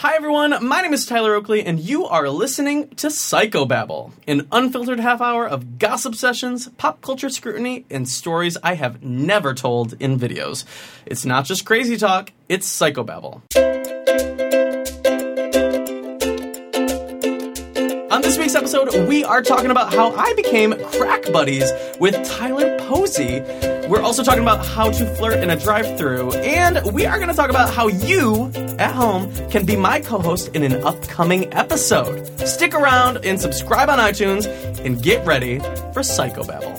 Hi everyone, my name is Tyler Oakley, and you are listening to Psychobabble, an unfiltered half hour of gossip sessions, pop culture scrutiny, and stories I have never told in videos. It's not just crazy talk, it's Psychobabble. On this week's episode, we are talking about how I became crack buddies with Tyler Posey. We're also talking about how to flirt in a drive-thru, and we are going to talk about how you, at home, can be my co-host in an upcoming episode. Stick around and subscribe on iTunes, and get ready for Psychobabble.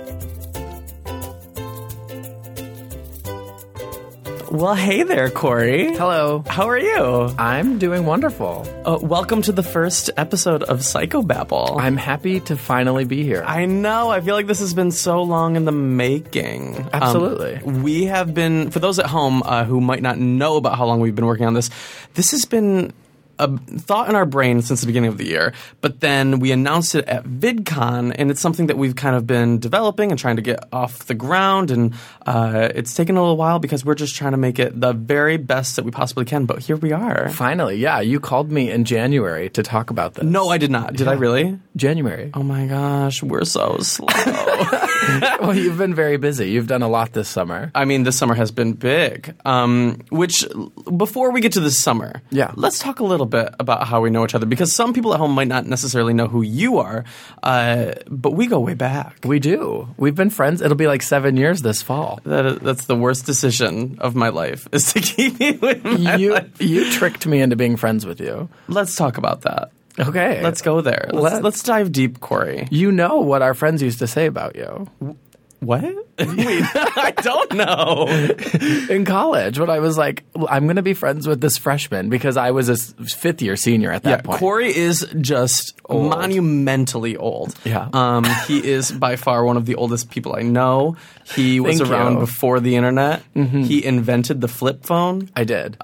Well, hey there, Corey. Hello. How are you? I'm doing wonderful. Welcome to the first episode of Psychobabble. I'm happy to finally be here. I know. I feel like this has been so long in the making. Absolutely. We have been, for those at home who might not know about how long we've been working on this has been a thought in our brain since the beginning of the year, but then we announced it at VidCon, and it's something that we've kind of been developing and trying to get off the ground, and it's taken a little while because we're just trying to make it the very best that we possibly can, but here we are. Finally, yeah. You called me in January to talk about this. No, I did not. Did I really? January. Oh my gosh, we're so slow. Well, you've been very busy. You've done a lot this summer. I mean, this summer has been big. Which, before we get to this summer, let's talk a little bit about how we know each other, because some people at home might not necessarily know who you are, but we go way back. We do. We've been friends. It'll be like 7 years this fall. That's the worst decision of my life, is to keep you in my life. You tricked me into being friends with you. Let's talk about that. Okay. Let's go there. Let's dive deep, Corey. You know what our friends used to say about you. What? I don't know. In college, when I was like, I'm going to be friends with this freshman, because I was a fifth-year senior at that point. Corey is just monumentally old. Yeah. He is by far one of the oldest people I know. He was around before the internet. Mm-hmm. He invented the flip phone. I did.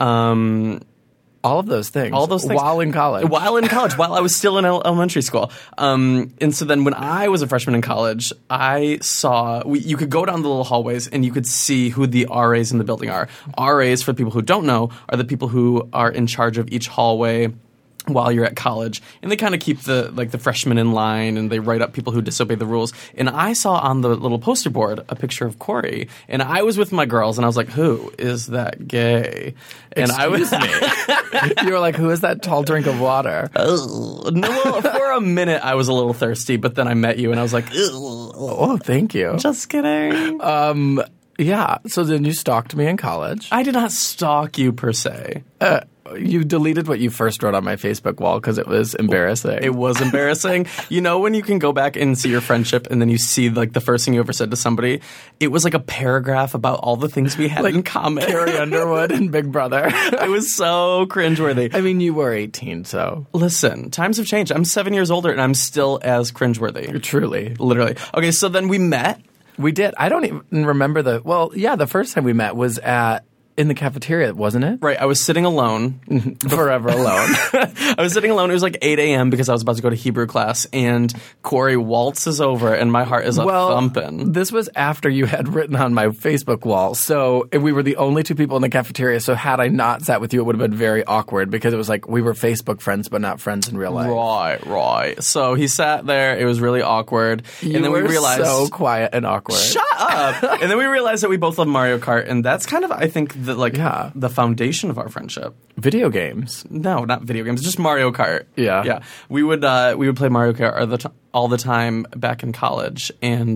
All of those things. While in college. While I was still in elementary school. And so then when I was a freshman in college, I saw you could go down the little hallways and you could see who the RAs in the building are. RAs, for people who don't know, are the people who are in charge of each hallway while you're at college, and they kind of keep the freshmen in line, and they write up people who disobey the rules. And I saw on the little poster board a picture of Corey, and I was with my girls, and I was like, "Who is that gay?" And Excuse me. You were like, "Who is that tall drink of water?" No, for a minute I was a little thirsty, but then I met you, and I was like, "Oh, thank you." Just kidding. Yeah. So then you stalked me in college. I did not stalk you per se. You deleted what you first wrote on my Facebook wall because it was embarrassing. It was embarrassing. You know when you can go back and see your friendship and then you see like the first thing you ever said to somebody? It was like a paragraph about all the things we had in common. Carrie Underwood and Big Brother. It was so cringeworthy. I mean, you were 18, so. Listen, times have changed. I'm 7 years older and I'm still as cringeworthy. Truly. Literally. Okay, so then we met. We did. I don't even remember the first time we met was in the cafeteria, wasn't it? Right. I was sitting alone. Forever alone. I was sitting alone. It was like 8 a.m. because I was about to go to Hebrew class, and Corey waltzes over, and my heart is thumping. This was after you had written on my Facebook wall, so we were the only two people in the cafeteria, so had I not sat with you, it would have been very awkward, because it was like we were Facebook friends, but not friends in real life. Right. So he sat there. It was really awkward. And then we realized, so quiet and awkward. Shut up! And then we realized that we both love Mario Kart, and that's kind of, I think, the foundation of our friendship. Video games. No, not video games. Just Mario Kart. Yeah. We would play Mario Kart all the time back in college, and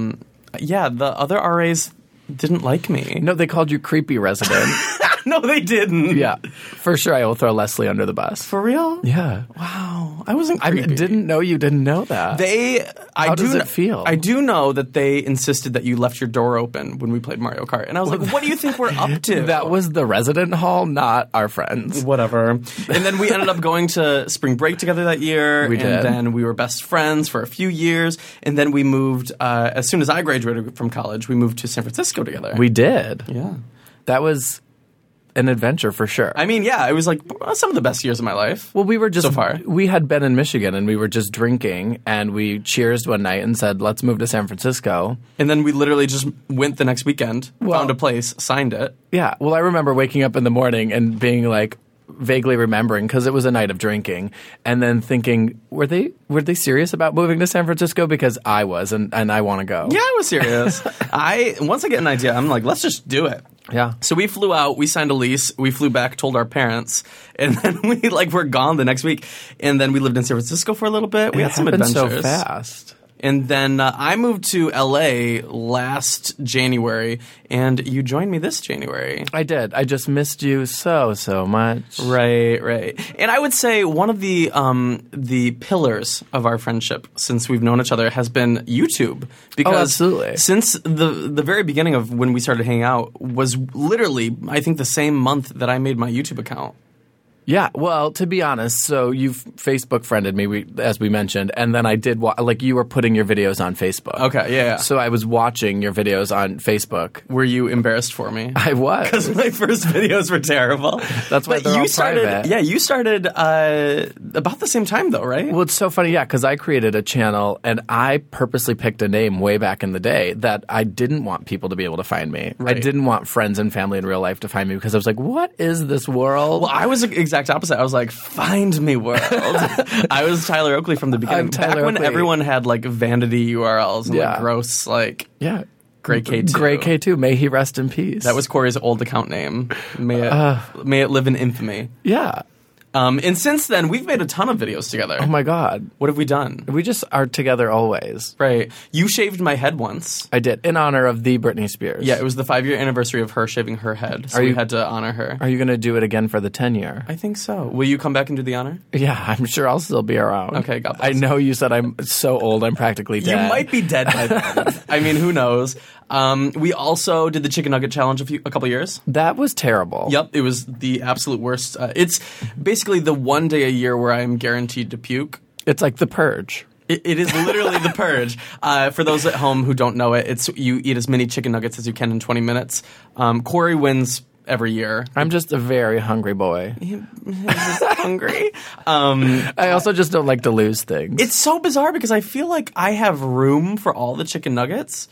the other RAs didn't like me. No, they called you creepy resident. No, they didn't. Yeah, for sure. I will throw Leslie under the bus. For real? Yeah. Wow, I wasn't creepy. I didn't know you didn't know that. How does it feel? I do know that they insisted that you left your door open when we played Mario Kart, and I was like, "What do you think we're up to?" That was the resident hall, not our friends. Whatever. And then we ended up going to spring break together that year. We did. And then we were best friends for a few years, and then we moved. As soon as I graduated from college, we moved to San Francisco together. We did. Yeah. That was an adventure for sure. I mean, yeah, it was like some of the best years of my life. Well, we were just so far. We had been in Michigan and we were just drinking, and we cheersed one night and said, "Let's move to San Francisco." And then we literally just went the next weekend, found a place, signed it. Yeah. Well, I remember waking up in the morning and being like, vaguely remembering because it was a night of drinking, and then thinking, were they serious about moving to San Francisco? Because I was, and I want to go. Yeah, I was serious. Once I get an idea, I'm like, let's just do it. Yeah. So we flew out, we signed a lease, we flew back, told our parents, and then we were gone the next week. And then we lived in San Francisco for a little bit. We had some adventures. So fast. And then I moved to LA last January, and you joined me this January. I did. I just missed you so much. Right. And I would say one of the pillars of our friendship since we've known each other has been YouTube. Because absolutely. Since the very beginning of when we started hanging out was literally, I think, the same month that I made my YouTube account. Yeah, well, to be honest, so you've Facebook friended me, as we mentioned, and then I did you were putting your videos on Facebook. Okay, yeah. So I was watching your videos on Facebook. Were you embarrassed for me? I was. Because my first videos were terrible. That's why they're all private. Yeah, you started about the same time, though, right? Well, it's so funny, yeah, because I created a channel, and I purposely picked a name way back in the day that I didn't want people to be able to find me. Right. I didn't want friends and family in real life to find me because I was like, what is this world? Well, I was exact opposite. I was like, find me world. I was Tyler Oakley from the beginning. Back when everyone had like vanity URLs and like gross like Gray K2. Gray K2. May he rest in peace. That was Corey's old account name. May it live in infamy. Yeah. And since then, we've made a ton of videos together. Oh, my God. What have we done? We just are together always. Right. You shaved my head once. I did, in honor of the Britney Spears. Yeah, it was the 5-year anniversary of her shaving her head, so we had to honor her. Are you going to do it again for the 10-year? I think so. Will you come back and do the honor? Yeah, I'm sure I'll still be around. Okay, God bless. I know you said I'm so old, I'm practically dead. You might be dead by then. I mean, who knows? We also did the Chicken Nugget Challenge a couple years. That was terrible. Yep, it was the absolute worst. It's basically the one day a year where I'm guaranteed to puke. It's like The Purge. It is literally The Purge. For those at home who don't know it, it's you eat as many chicken nuggets as you can in 20 minutes. Corey wins every year. I'm just a very hungry boy. He's just hungry. I also just don't like to lose things. It's so bizarre because I feel like I have room for all the chicken nuggets.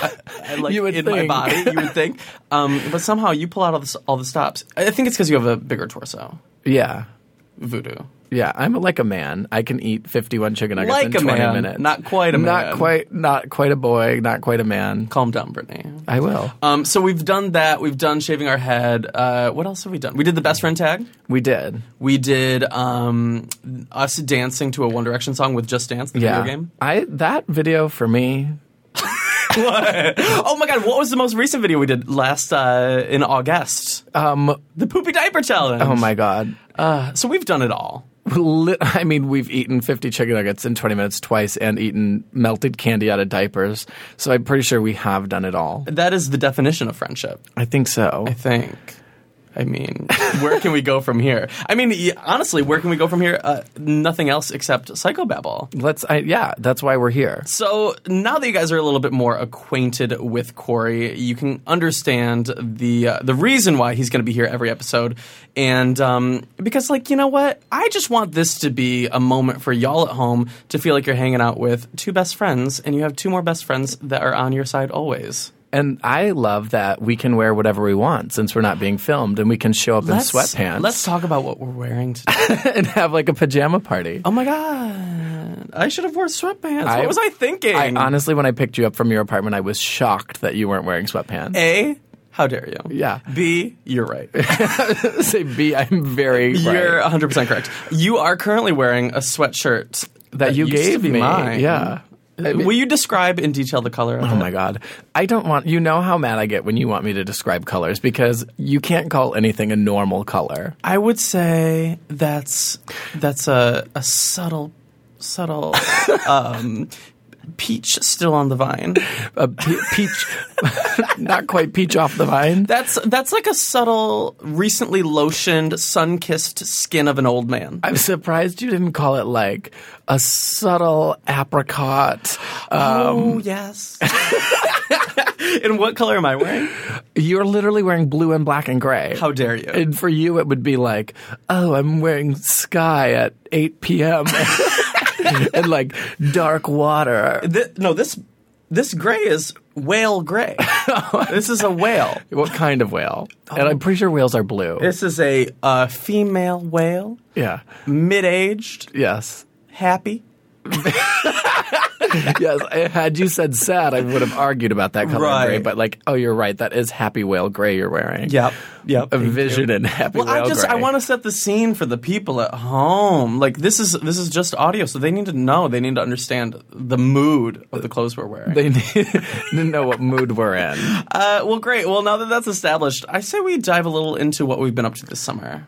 You would in think. My body, you would think. But somehow you pull out all the stops. I think it's because you have a bigger torso. Yeah. Voodoo. Yeah, I'm like a man. I can eat 51 chicken nuggets in 20 minutes. Not quite a man. Not quite a boy, not quite a man. Calm down, Brittany. I will. So we've done that. We've done shaving our head. What else have we done? We did the best friend tag. We did. We did us dancing to a One Direction song with Just Dance, the video game. That video for me... What? Oh my God! What was the most recent video we did last in August? The poopy diaper challenge. Oh my God! So we've done it all. I mean, we've eaten 50 chicken nuggets in 20 minutes twice, and eaten melted candy out of diapers. So I'm pretty sure we have done it all. That is the definition of friendship. I think so. I mean, where can we go from here? I mean, honestly, where can we go from here? Nothing else except psychobabble. That's why we're here. So now that you guys are a little bit more acquainted with Corey, you can understand the reason why he's going to be here every episode. And because, like, you know what? I just want this to be a moment for y'all at home to feel like you're hanging out with two best friends, and you have two more best friends that are on your side always. And I love that we can wear whatever we want since we're not being filmed, and we can show up in sweatpants. Let's talk about what we're wearing today. And have like a pajama party. Oh my God. I should have worn sweatpants. What was I thinking? Honestly, when I picked you up from your apartment, I was shocked that you weren't wearing sweatpants. A, how dare you? Yeah. B, you're right. Say B, I'm very right. You're 100% correct. You are currently wearing a sweatshirt that you used gave to be me. Mine. Yeah. Will you describe in detail the color of it? Oh my God. I don't want, you know how mad I get when you want me to describe colors because you can't call anything a normal color. I would say that's a subtle peach still on the vine. A peach, not quite peach off the vine. That's like a subtle, recently lotioned, sun-kissed skin of an old man. I'm surprised you didn't call it like a subtle apricot. Oh, yes. And what color am I wearing? You're literally wearing blue and black and gray. How dare you? And for you, it would be like, oh, I'm wearing sky at 8 p.m. and like dark water. This gray is whale gray. This is a whale. What kind of whale? And I'm pretty sure whales are blue. This is a female whale, Yeah. mid-aged, Yes. happy. Yes. Had you said sad, I would have argued about that color Right. gray. But you're right. That is happy whale gray you're wearing. Yep. A vision in happy Well, whale gray. I want to set the scene for the people at home. Like this is just audio, so they need to know. They need to understand the mood of the clothes we're wearing. They need to know what mood we're in. Well, great. Well, now that that's established, I say we dive a little into what we've been up to this summer.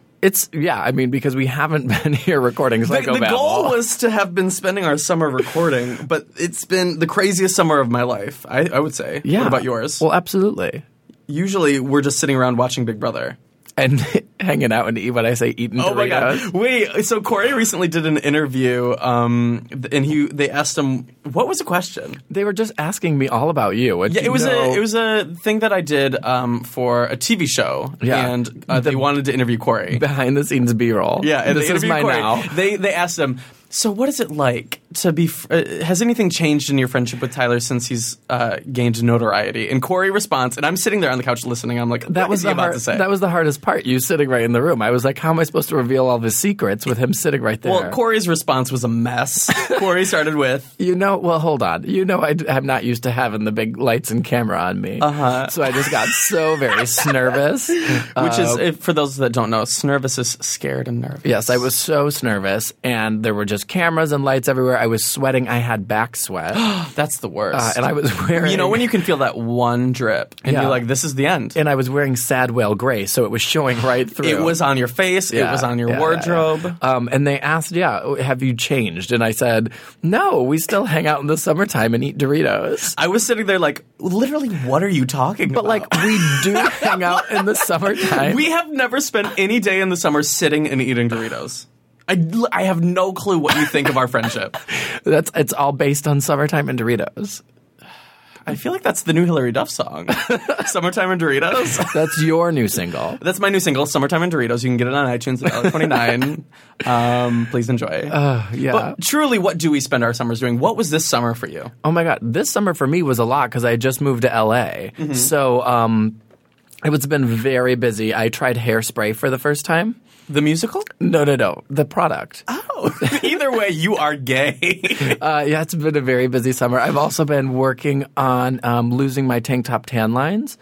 Because we haven't been here recording Psychobabble. The goal was to have been spending our summer recording, but it's been the craziest summer of my life, I would say. Yeah. What about yours? Well, absolutely. Usually we're just sitting around watching Big Brother. And hanging out and when I say eating Doritos. Oh my God. Wait, so Corey recently did an interview, and they asked him, what was the question? They were just asking me all about you. Yeah, it was a thing that I did for a TV show, Yeah. and they wanted to interview Corey. behind the scenes B-roll. Yeah, and this they is interviewed my Corey. now. They asked him, so what is it like to be has anything changed in your friendship with Tyler since he's gained notoriety? And Corey responds, and I'm sitting there on the couch listening. I'm like, That what is he about to say? That was the hardest part. You sitting right in the room. I was like, how am I supposed to reveal all his secrets with him sitting right there? Well, Corey's response was a mess. Corey started with, hold on. I'm not used to having the big lights and camera on me. So I just got so very nervous. which is, for those that don't know, nervous is scared and nervous. Yes, I was so nervous, and there were just cameras and lights everywhere. I was sweating. I had back sweat. That's the worst. And I was wearing... You know when you can feel that one drip, and Yeah. you're like, this is the end. And I was wearing sad whale gray, so it was showing right through. It was on your face. It was on your wardrobe. And they asked, have you changed? And I said, no, we still hang out in the summertime and eat Doritos. I was sitting there like, literally, what are you talking about? But we do hang out in the summertime. We have never spent any day in the summer sitting and eating Doritos. I have no clue what you think of our friendship. It's all based on summertime and Doritos. I feel like that's the new Hillary Duff song. Summertime and Doritos. That's your new single. That's my new single, Summertime and Doritos. You can get it on iTunes at $1.29. Please enjoy. Yeah. But truly, what do we spend our summers doing? What was this summer for you? Oh my God. This summer for me was a lot because I just moved to LA. Mm-hmm. So it's been very busy. I tried Hairspray for the first time. The musical? No. The product. Oh, either way, you are gay. It's been a very busy summer. I've also been working on losing my tank top tan lines.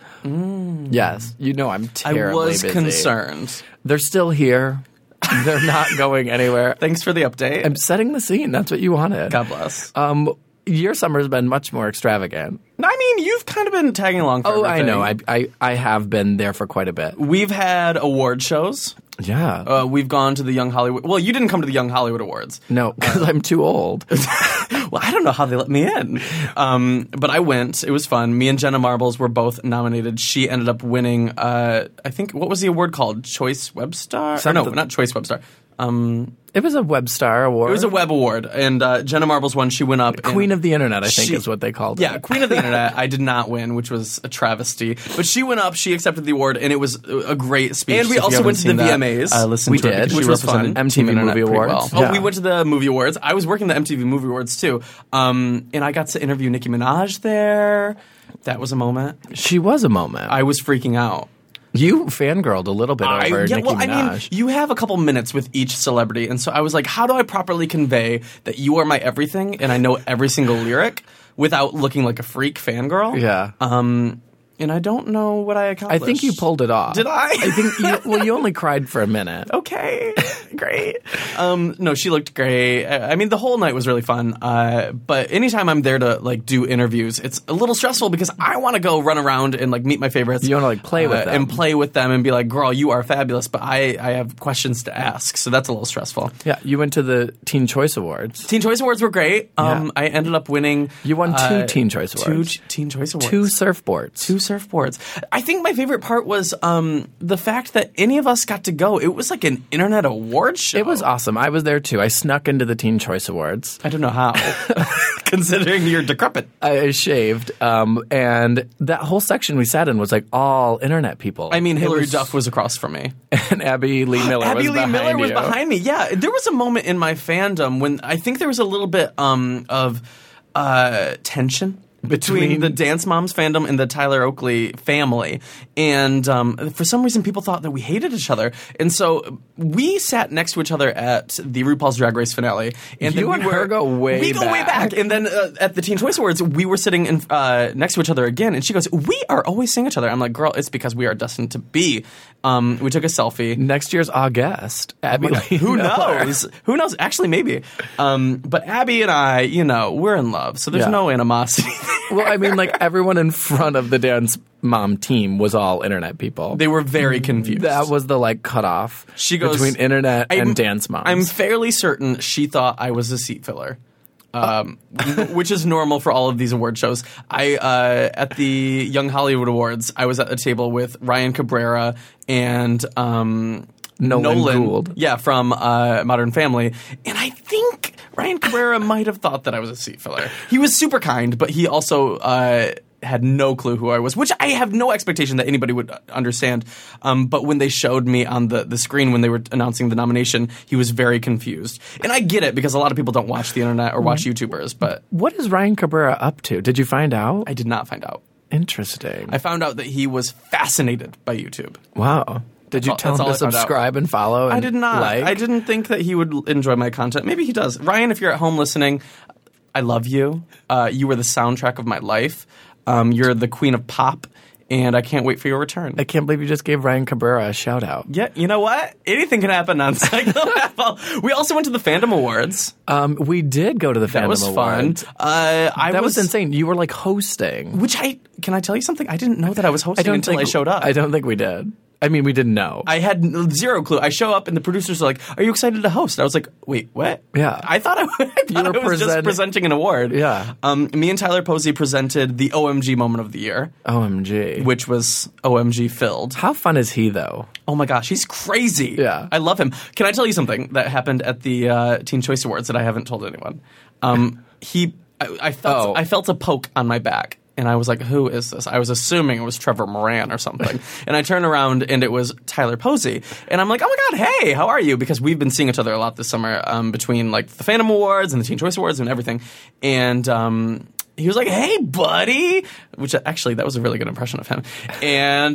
Yes. I'm terribly I was busy. concerned. They're still here. They're not going anywhere. Thanks for the update. I'm setting the scene. That's what you wanted. God bless. Your summer's been much more extravagant. I mean, you've kind of been tagging along for everything. I know. I have been there for quite a bit. We've had award shows. Yeah. We've gone to the Young Hollywood. Well, you didn't come to the Young Hollywood Awards. No, because I'm too old. Well, I don't know how they let me in. But I went. It was fun. Me and Jenna Marbles were both nominated. She ended up winning, I think, what was the award called? Choice Webstar? No, not Choice Webstar. It was a Webstar award. It was a web award. And Jenna Marbles won. She went up. Queen of the Internet, I think is what they called it. Yeah, Queen of the Internet. I did not win, which was a travesty. But she went up. She accepted the award, and it was a great speech. And we also went to the VMAs. We did, which was fun. MTV Movie Awards. Well. Yeah. Oh, we went to the Movie Awards. I was working the MTV Movie Awards too, and I got to interview Nicki Minaj there. That was a moment. She was a moment. I was freaking out. You fangirled a little bit over Nicki Minaj. I mean, you have a couple minutes with each celebrity, and so I was like, how do I properly convey that you are my everything and I know every single lyric without looking like a freak fangirl? Yeah. And I don't know what I accomplished. I think you pulled it off. Did I? I think you only cried for a minute. Okay, great. No, she looked great. I mean, the whole night was really fun. But anytime I'm there to do interviews, it's a little stressful because I want to go run around and meet my favorites. You want to play with them and play with them and be like, "Girl, you are fabulous." But I have questions to ask, so that's a little stressful. Yeah, you went to the Teen Choice Awards. Teen Choice Awards were great. Yeah. I ended up winning. You won two Teen Choice Awards. Two Teen Choice Awards. Two surfboards. I think my favorite part was the fact that any of us got to go. It was like an internet award show. It was awesome. I was there too. I snuck into the Teen Choice Awards. I don't know how, considering you're decrepit. I shaved, and that whole section we sat in was all internet people. I mean, Hillary Duff was across from me. And Abby Lee Miller was behind me. Yeah, there was a moment in my fandom when I think there was a little bit of tension between the Dance Moms fandom and the Tyler Oakley family. And for some reason, people thought that we hated each other. And so we sat next to each other at the RuPaul's Drag Race finale. And You and her go way go way back. And then at the Teen Choice Awards, we were sitting next to each other again. And she goes, we are always seeing each other. I'm like, girl, it's because we are destined to be. We took a selfie. Next year's August. Abby Lee Who Miller. knows? Who knows? Actually, maybe. But Abby and I, we're in love. So there's no animosity. Well, I mean, like, everyone in front of the Dance Mom team was all internet people. They were very confused. That was the, like, cutoff She goes, between internet and Dance Moms. I'm fairly certain she thought I was a seat filler. Which is normal for all of these award shows. At the Young Hollywood Awards, I was at a table with Ryan Cabrera and Nolan Gould. Yeah, from Modern Family. And I think Ryan Cabrera might have thought that I was a seat filler. He was super kind, but he also had no clue who I was, which I have no expectation that anybody would understand. But when they showed me on the screen when they were announcing the nomination, he was very confused. And I get it because a lot of people don't watch the internet or watch YouTubers, but What is Ryan Cabrera up to? Did you find out? I did not find out. Interesting. I found out that he was fascinated by YouTube. Wow. Did you tell That's him all to I found out. subscribe and follow? And I did not. Like? I didn't think that he would enjoy my content. Maybe he does. Ryan, if you're at home listening, I love you. You were the soundtrack of my life. You're the queen of pop, and I can't wait for your return. I can't believe you just gave Ryan Cabrera a shout out. Yeah, you know what? Anything can happen on Psychopath. We also went to the Fandom Awards. We did go to the That Fandom was fun. Awards. That was insane. You were like hosting. Can I tell you something? I didn't know that I was hosting until I showed up. I don't think we did. I mean, we didn't know. I had zero clue. I show up and the producers are like, "Are you excited to host?" I was like, "Wait, what?" Yeah. I thought I was just presenting an award. Yeah. Me and Tyler Posey presented the OMG Moment of the Year, OMG. which was OMG filled. How fun is he, though? Oh my gosh, he's crazy. Yeah. I love him. Can I tell you something that happened at the Teen Choice Awards that I haven't told anyone? I felt a poke on my back. And I was like, who is this? I was assuming it was Trevor Moran or something. And I turned around and it was Tyler Posey. And I'm like, oh my God, hey, how are you? Because we've been seeing each other a lot this summer between like the Fandom Awards and the Teen Choice Awards and everything. And he was like, hey, buddy, which actually that was a really good impression of him. And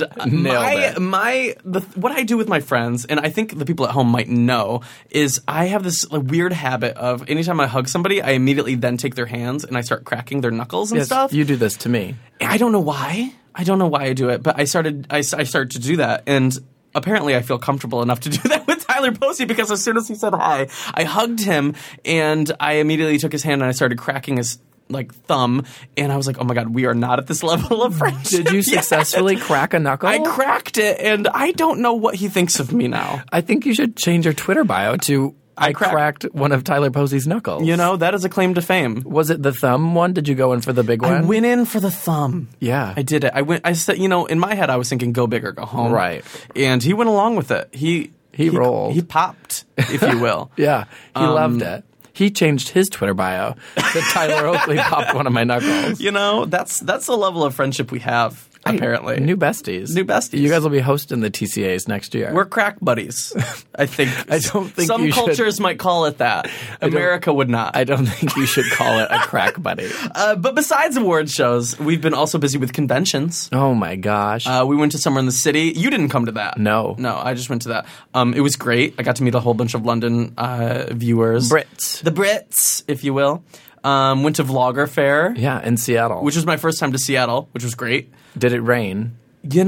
what I do with my friends, and I think the people at home might know, is I have this weird habit of anytime I hug somebody, I immediately then take their hands and I start cracking their knuckles and stuff. You do this to me. I don't know why. I don't know why I do it, but I started to do that, and apparently I feel comfortable enough to do that with Tyler Posey because as soon as he said hi, I hugged him and I immediately took his hand and I started cracking his thumb, and I was like, oh my God, we are not at this level of friendship. Did you successfully crack a knuckle? I cracked it, and I don't know what he thinks of me now. I think you should change your Twitter bio to I cracked one of Tyler Posey's knuckles. That is a claim to fame. Was it the thumb one? Did you go in for the big one? I went in for the thumb. Yeah. I did it. I said, in my head I was thinking go big or go home. Right. And he went along with it. He rolled. He popped, if you will. Yeah. He loved it. He changed his Twitter bio that Tyler Oakley popped one of my knuckles. That's the level of friendship we have, apparently. New besties. You guys will be hosting the TCAs next year. We're crack buddies, I think. I don't think some cultures might call it that. America would not. I don't think you should call it a crack buddy. But besides award shows, we've been also busy with conventions. Oh my gosh. We went to Summer in the City. You didn't come to that. No, I just went to that. It was great. I got to meet a whole bunch of London viewers. The Brits, if you will. Went to Vlogger Fair. Yeah, in Seattle. Which was my first time to Seattle, which was great. Did it rain?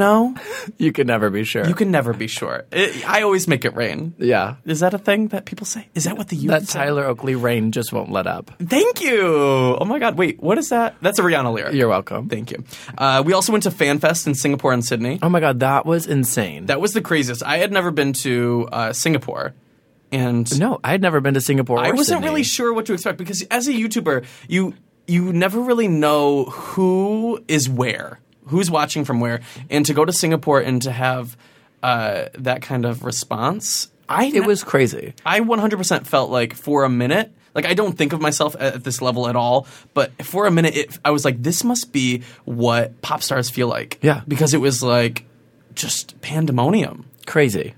You can never be sure. You can never be sure. I always make it rain. Yeah. Is that a thing that people say? Is that what the youth That say? Tyler Oakley rain just won't let up. Thank you. Oh my God. Wait, what is that? That's a Rihanna lyric. You're welcome. Thank you. We also went to FanFest in Singapore and Sydney. Oh my God, that was insane. That was the craziest. I had never been to Singapore. And no, I had never been to Singapore or I wasn't Sydney. really sure what to expect because as a YouTuber, you never really know who is where. Who's watching from where, and to go to Singapore and to have that kind of response, it was crazy. I 100% felt like for a minute, like I don't think of myself at this level at all, but for a minute, I was like, this must be what pop stars feel like. Yeah. Because it was like just pandemonium. Crazy.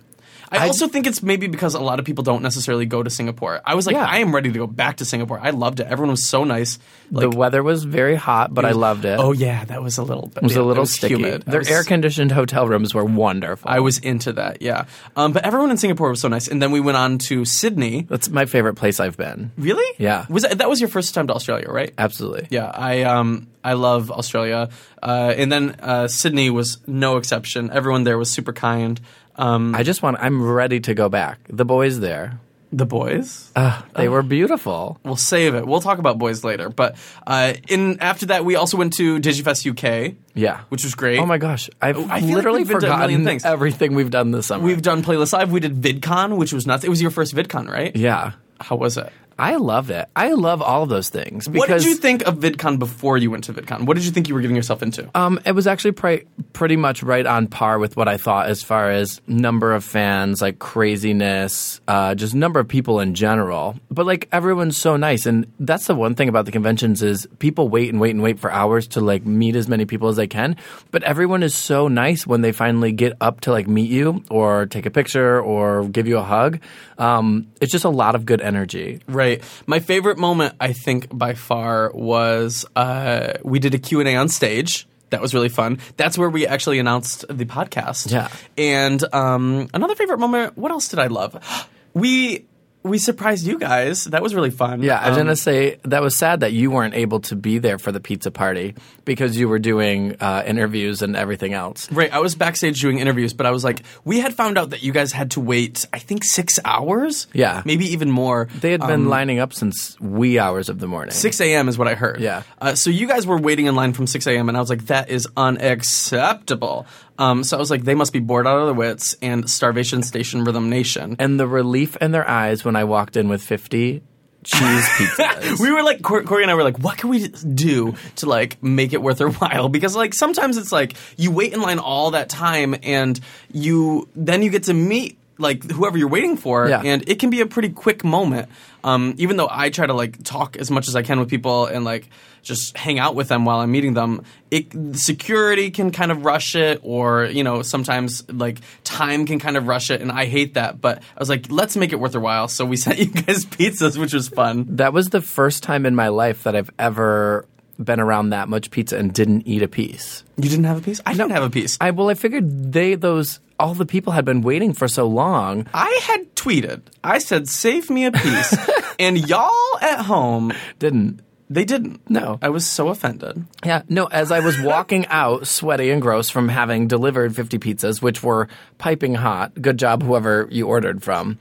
I also think it's maybe because a lot of people don't necessarily go to Singapore. I was like, Yeah. I am ready to go back to Singapore. I loved it. Everyone was so nice. The weather was very hot, but I loved it. Oh yeah, that was a little bit. It was a little sticky. Humid. Their air-conditioned hotel rooms were wonderful. I was into that. Yeah, but everyone in Singapore was so nice. And then we went on to Sydney. That's my favorite place I've been. Really? Yeah. That was your first time to Australia, right? Absolutely. Yeah, I love Australia, and then Sydney was no exception. Everyone there was super kind. I'm ready to go back. The boys there. The boys, They were beautiful. we'll save it. We'll talk about boys later. But after that, we also went to Digifest UK. Yeah. Which was great. Oh my gosh. I've I feel literally like we've been to a million forgotten things. everything we've done this summer. We've done Playlist Live. We did VidCon, which was nuts. It was your first VidCon, right? Yeah. How was it? I loved it. I love all of those things. Because, What did you think of VidCon before you went to VidCon? What did you think you were getting yourself into? It was actually pretty much right on par with what I thought as far as number of fans, like craziness, just number of people in general. But like everyone's so nice, and that's the one thing about the conventions is people wait and wait and wait for hours to like meet as many people as they can. But everyone is so nice when they finally get up to like meet you or take a picture or give you a hug. It's just a lot of good energy. Right. My favorite moment, I think, by far was we did a Q&A on stage. That was really fun. That's where we actually announced the podcast. Yeah. And another favorite moment, what else did I love? We surprised you guys. That was really fun. Yeah, I was going to say that was sad that you weren't able to be there for the pizza party because you were doing interviews and everything else. Right. I was backstage doing interviews, but I was like, we had found out that you guys had to wait, I think, 6 hours? Yeah. Maybe even more. They had been lining up since wee hours of the morning. 6 a.m. is what I heard. Yeah. So you guys were waiting in line from 6 a.m., and I was like, that is unacceptable. So I was like, they must be bored out of their wits, and Starvation Station Rhythm Nation. And the relief in their eyes when I walked in with 50 cheese pizzas. We were like, Corey and I were like, what can we do to like make it worth their while? Because like sometimes it's like you wait in line all that time, and then you get to meet like whoever you're waiting for, Yeah. and it can be a pretty quick moment. Even though I try to like talk as much as I can with people and like just hang out with them while I'm meeting them, security can kind of rush it, or sometimes like time can kind of rush it, and I hate that. But I was like, let's make it worth their while. So we sent you guys pizzas, which was fun. That was the first time in my life that I've ever been around that much pizza and didn't eat a piece. You didn't have a piece? I didn't have a piece. I figured all the people had been waiting for so long. I had tweeted. I said, save me a piece. And y'all at home, Didn't. they didn't. No. I was so offended. Yeah, no, as I was walking out, sweaty and gross from having delivered 50 pizzas, which were piping hot, good job whoever you ordered from,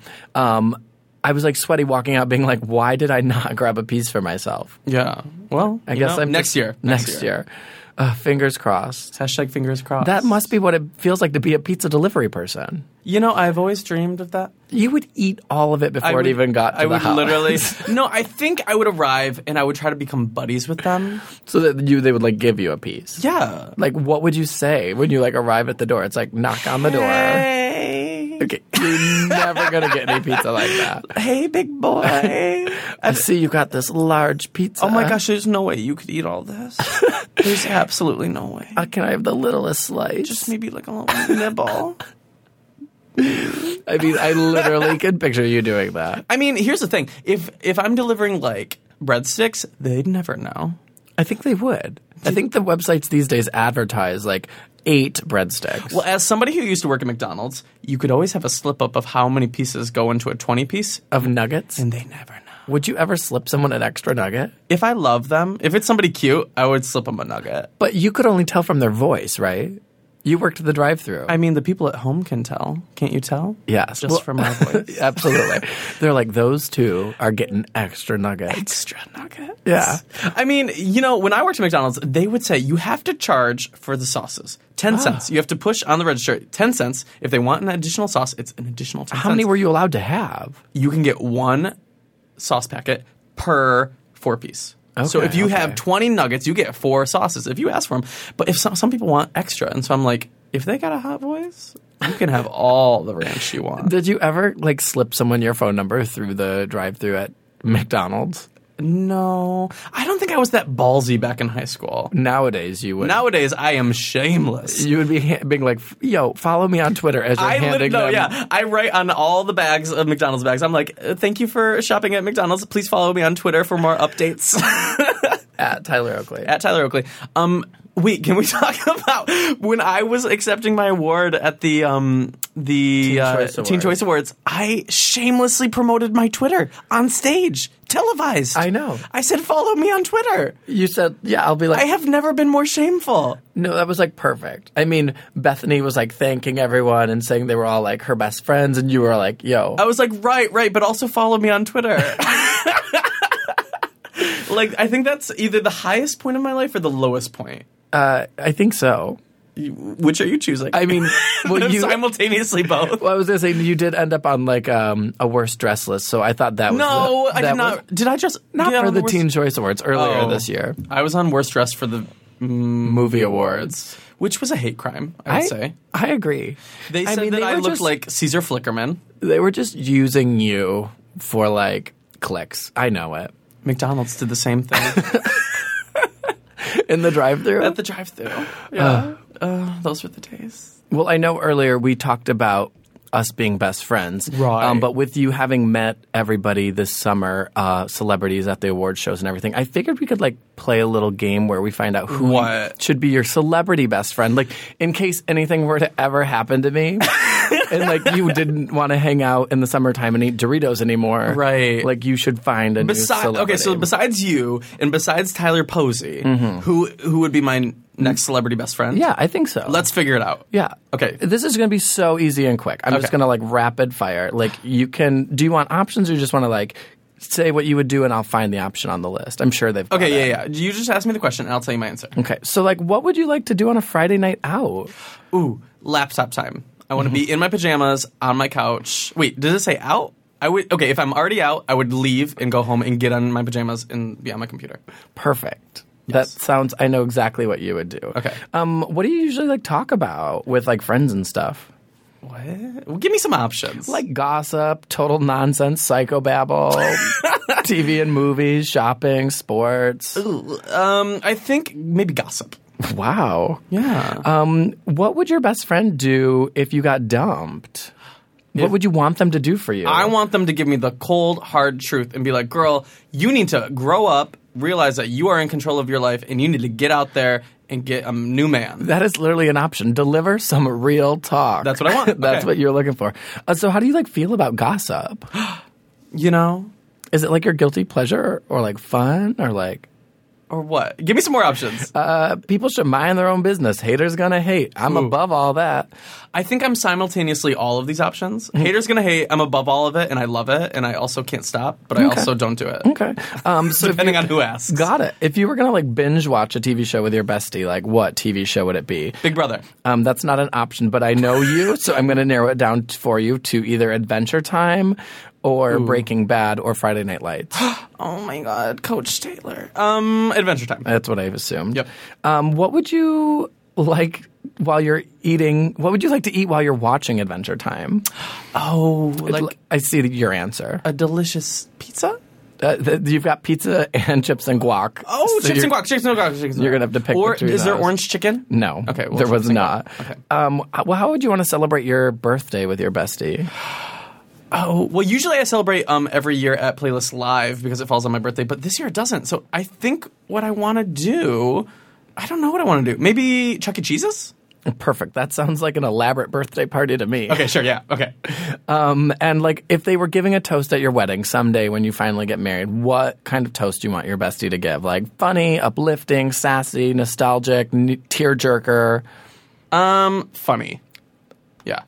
I was like sweaty walking out being like, why did I not grab a piece for myself? Yeah. Well, I guess I'm next year. Next year. Fingers crossed. Hashtag fingers crossed. That must be what it feels like to be a pizza delivery person. I've always dreamed of that. You would eat all of it before it even got to the house. I would literally. No, I think I would arrive and I would try to become buddies with them. So that they would like give you a piece. Yeah. Like, what would you say when you like arrive at the door? It's like, knock on the door. Hey. Okay, you're never going to get any pizza like that. Hey, big boy. I see you got this large pizza. Oh my gosh, there's no way you could eat all this. There's absolutely no way. Can I have the littlest slice? Just maybe like a little nibble. I mean, I literally can picture you doing that. I mean, here's the thing. If I'm delivering like breadsticks, they'd never know. I think they would. I think the websites these days advertise like 8 breadsticks. Well, as somebody who used to work at McDonald's, you could always have a slip up of how many pieces go into a 20 piece, of nuggets? and they never know. Would you ever slip someone an extra nugget? If I love them, if it's somebody cute, I would slip them a nugget. But you could only tell from their voice, right? You worked the drive-thru. I mean, the people at home can tell. Can't you tell? Yes. Just from my voice. Absolutely. They're like, those two are getting extra nuggets. Extra nuggets. Yeah. I mean, when I worked at McDonald's, they would say you have to charge for the sauces. 10 cents. You have to push on the register 10 cents. If they want an additional sauce, it's an additional 10 cents. How many were you allowed to have? You can get one sauce packet per 4-piece. So if you have 20 nuggets, you get 4 sauces if you ask for them. But if some people want extra, and so I'm like, if they got a hot voice, you can have all the ranch you want. Did you ever like slip someone your phone number through the drive-thru at McDonald's? No, I don't think I was that ballsy back in high school. Nowadays, you would. Nowadays, I am shameless. You would be being like, yo, follow me on Twitter as you're handing them. Yeah, I write on all the bags of McDonald's bags. I'm like, thank you for shopping at McDonald's. Please follow me on Twitter for more updates. At Tyler Oakley. At Tyler Oakley. Wait, can we talk about when I was accepting my award at the Teen Choice Awards? I shamelessly promoted my Twitter on stage, televised. I know. I said, follow me on Twitter. You said, yeah, I'll be like. I have never been more shameful. No, that was like perfect. I mean, Bethany was like thanking everyone and saying they were all like her best friends, and you were like, yo. I was like, right, but also follow me on Twitter. Like, I think that's either the highest point of my life or the lowest point. I think so. Which are you choosing? I mean, well, you simultaneously both. Well, I was going to say you did end up on like a worst dress list, so I thought that was I did not. Did I just not for the Teen Choice Awards earlier this year? I was on worst dress for the movie awards, which was a hate crime. I would say. I agree. They said that I looked like Caesar Flickerman. They were just using you for like clicks. I know it. McDonald's did the same thing. In the drive-thru? At the drive-thru. Yeah. Those were the days. Well, I know earlier we talked about us being best friends. Right. But with you having met everybody this summer, celebrities at the award shows and everything, I figured we could like play a little game where we find out who should be your celebrity best friend. Like, in case anything were to ever happen to me and like you didn't want to hang out in the summertime and eat Doritos anymore. Right. Like, you should find a new celebrity. Okay, so besides you and besides Tyler Posey, who would be my next celebrity best friend? Yeah, I think so. Let's figure it out. Yeah. Okay. This is going to be so easy and quick. I'm just going to like rapid fire. Like, you can. Do you want options or you just want to like say what you would do and I'll find the option on the list? I'm sure they've got it. Yeah. You just ask me the question and I'll tell you my answer. Okay. So like, what would you like to do on a Friday night out? Ooh, laptop time. I want to be in my pajamas on my couch. Wait, does it say out? If I'm already out, I would leave and go home and get on my pajamas and be on my computer. Perfect. Yes. That sounds. I know exactly what you would do. Okay. What do you usually like talk about with like friends and stuff? What? Well, give me some options. Like gossip, total nonsense, psychobabble, TV and movies, shopping, sports. I think maybe gossip. Wow. Yeah. What would your best friend do if you got dumped? What would you want them to do for you? I want them to give me the cold, hard truth and be like, girl, you need to grow up, realize that you are in control of your life, and you need to get out there and get a new man. That is literally an option. Deliver some real talk. That's what I want. That's what you're looking for. So how do you like feel about gossip? You know? Is it like your guilty pleasure or like fun or like... Or what? Give me some more options. People should mind their own business. Haters gonna hate. I'm above all that. I think I'm simultaneously all of these options. Haters gonna hate. I'm above all of it, and I love it, and I also can't stop, but I also don't do it. Okay. So depending on who asks. Got it. If you were gonna like binge watch a TV show with your bestie, like what TV show would it be? Big Brother. That's not an option, but I know you, so I'm gonna narrow it down for you to either Adventure Time or Breaking Bad or Friday Night Lights. Oh my God, Coach Taylor. Adventure Time. That's what I've assumed. Yep. What would you like while you're eating? What would you like to eat while you're watching Adventure Time? Oh, like I see your answer. a delicious pizza? You've got pizza and chips and guac. Oh, So chips and guac. You're gonna have to pick. Or between is there those. orange chicken? No. Okay, well, there was chips and not. guac. Okay. Well, how would you want to celebrate your birthday with your bestie? Oh, well, usually I celebrate every year at Playlist Live because it falls on my birthday, but this year it doesn't. So I think what I want to do, I don't know what I want to do. Maybe Chuck E. Cheese's? Perfect. That sounds like an elaborate birthday party to me. Okay, sure, yeah, okay. And like, if they were giving a toast at your wedding someday when you finally get married, what kind of toast do you want your bestie to give? Like funny, uplifting, sassy, nostalgic, tearjerker? Funny. Yeah.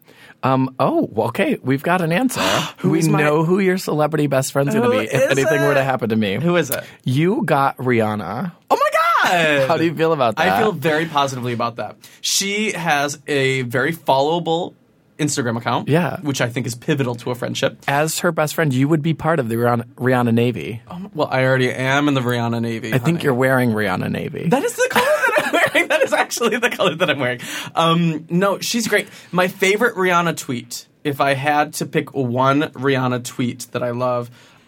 Okay. We've got an answer. We know who your celebrity best friend's going to be if anything were to happen to me. Who is it? You got Rihanna. Oh my God! How do you feel about that? I feel very positively about that. She has a very followable Instagram account. Yeah. Which I think is pivotal to a friendship. As her best friend, you would be part of the Rihanna Navy. Well, I already am in the Rihanna Navy. I think you're wearing Rihanna Navy. That is the color that I'm wearing. That is actually the color that I'm wearing. No, she's great. My favorite Rihanna tweet, if I had to pick one Rihanna tweet that I love,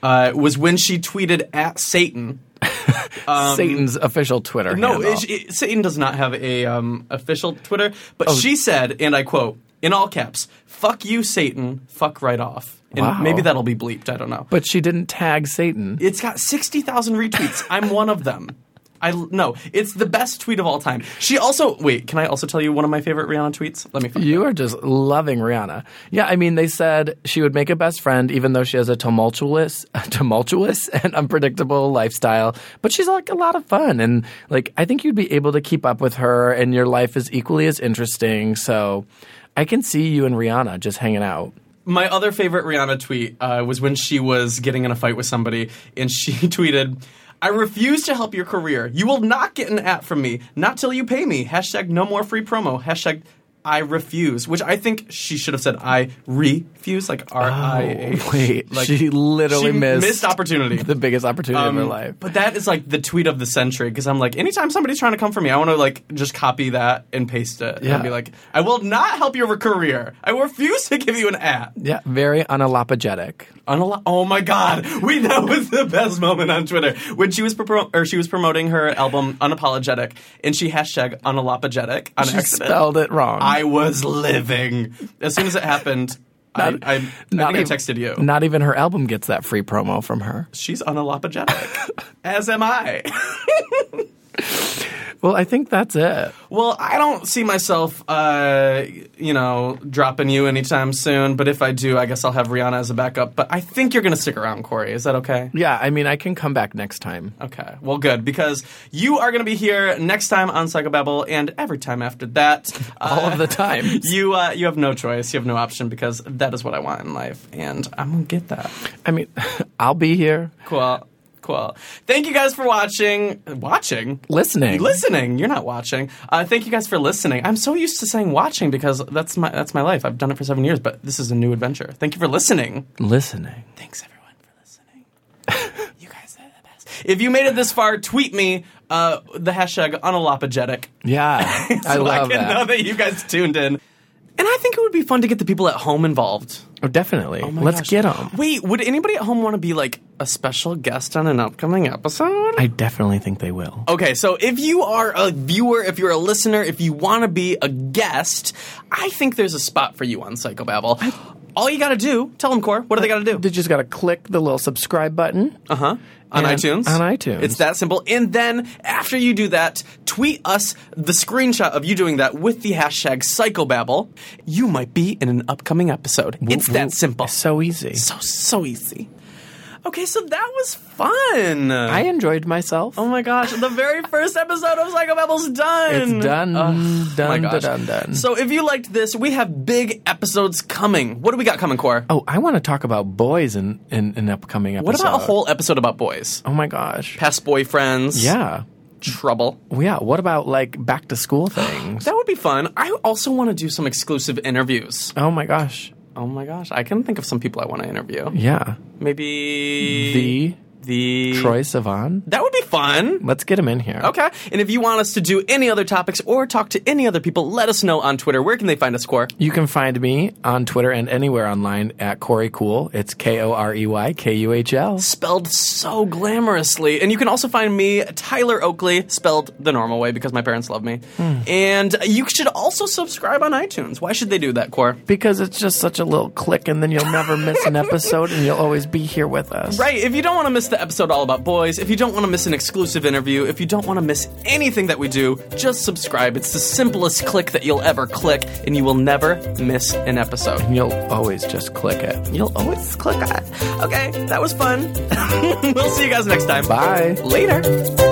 was when she tweeted at Satan. Satan's official Twitter No, handle. Satan does not have a official Twitter, but she said, and I quote, in all caps, "Fuck you, Satan, fuck right off." And Wow. maybe that'll be bleeped, I don't know. But she didn't tag Satan. It's got 60,000 retweets. I'm one of them. No, it's the best tweet of all time. She also, wait, can I also tell you one of my favorite Rihanna tweets? Let me find You are just loving Rihanna. Yeah, I mean, they said she would make a best friend even though she has a tumultuous and unpredictable lifestyle. But she's like a lot of fun. And like, I think you'd be able to keep up with her and your life is equally as interesting. So I can see you and Rihanna just hanging out. My other favorite Rihanna tweet was when she was getting in a fight with somebody, and she tweeted, "I refuse to help your career. You will not get an at from me. Not till you pay me. Hashtag no more free promo. Hashtag I refuse." Which I think she should have said I refuse, like R-I-A. Wait, Like, she literally missed opportunity. the biggest opportunity of her life. But that is like the tweet of the century, because I'm like, anytime somebody's trying to come for me, I want to like just copy that and paste it Yeah. and be like, I will not help your career. I refuse to give you an at. Yeah, very unapologetic. Oh my God! That was the best moment on Twitter when she was promoting her album Unapologetic, and she hashtag unapologetic on She accident. spelled it wrong. I was living. As soon as it happened, I think I texted you. Not even her album gets that free promo from her. She's unapologetic, as am I. Well, I think that's it. Well, I don't see myself, dropping you anytime soon. But if I do, I guess I'll have Rihanna as a backup. But I think you're going to stick around, Corey. Is that okay? Yeah, I mean, I can come back next time. Okay. Well, good, because you are going to be here next time on Psychobabble and every time after that. All of the time. You have no choice. You have no option, because that is what I want in life. And I'm going to get that. I mean, I'll be here. Cool. Thank you guys for watching. Listening. You're not watching. Thank you guys for listening. I'm so used to saying watching because that's my life. I've done it for 7 years, but this is a new adventure. Thank you for listening. Thanks everyone for listening. You guys are the best. If you made it this far, tweet me the hashtag unapologetic. Yeah, I So love I can that. know that you guys tuned in. And I think it would be fun to get the people at home involved. Oh, definitely. Oh my Let's gosh. get them. Wait, would anybody at home want to be like a special guest on an upcoming episode? I definitely think they will. Okay, so if you are a viewer, if you're a listener, if you want to be a guest, I think there's a spot for you on Psychobabble. All you got to do, tell them, Core, what do they got to do? They just got to click the little subscribe button. On iTunes. On iTunes. It's that simple. And then after you do that, tweet us the screenshot of you doing that with the hashtag Psychobabble. You might be in an upcoming episode. It's that simple. So easy. So easy. Okay, so that was fun. I enjoyed myself. Oh my gosh, the very first episode of Psychobabble's done. It's done. My gosh. Done. So if you liked this, we have big episodes coming. What do we got coming, Core? Oh, I want to talk about boys in an upcoming episode. What about a whole episode about boys? Oh my gosh. Past boyfriends. Yeah. Trouble. Yeah. What about like back to school things? That would be fun. I also want to do some exclusive interviews. Oh my gosh. Oh my gosh, I can think of some people I want to interview. Yeah. Maybe the Troye Sivan. That would be fun. Let's get him in here. Okay. And if you want us to do any other topics or talk to any other people, let us know on Twitter. Where can they find us, Core? You can find me on Twitter and anywhere online at Corey Cool. It's KoreyKuhl. Spelled so glamorously. And you can also find me, Tyler Oakley, spelled the normal way because my parents love me. And you should also subscribe on iTunes. Why should they do that, Core? Because it's just such a little click and then you'll never miss an episode and you'll always be here with us. Right. If you don't want to miss the episode all about boys, if you don't want to miss an exclusive interview, if you don't want to miss anything that we do, just subscribe. It's the simplest click that you'll ever click, and you will never miss an episode. And you'll always just click it. You'll always click it. Okay, that was fun. We'll see you guys next time. Bye. Later.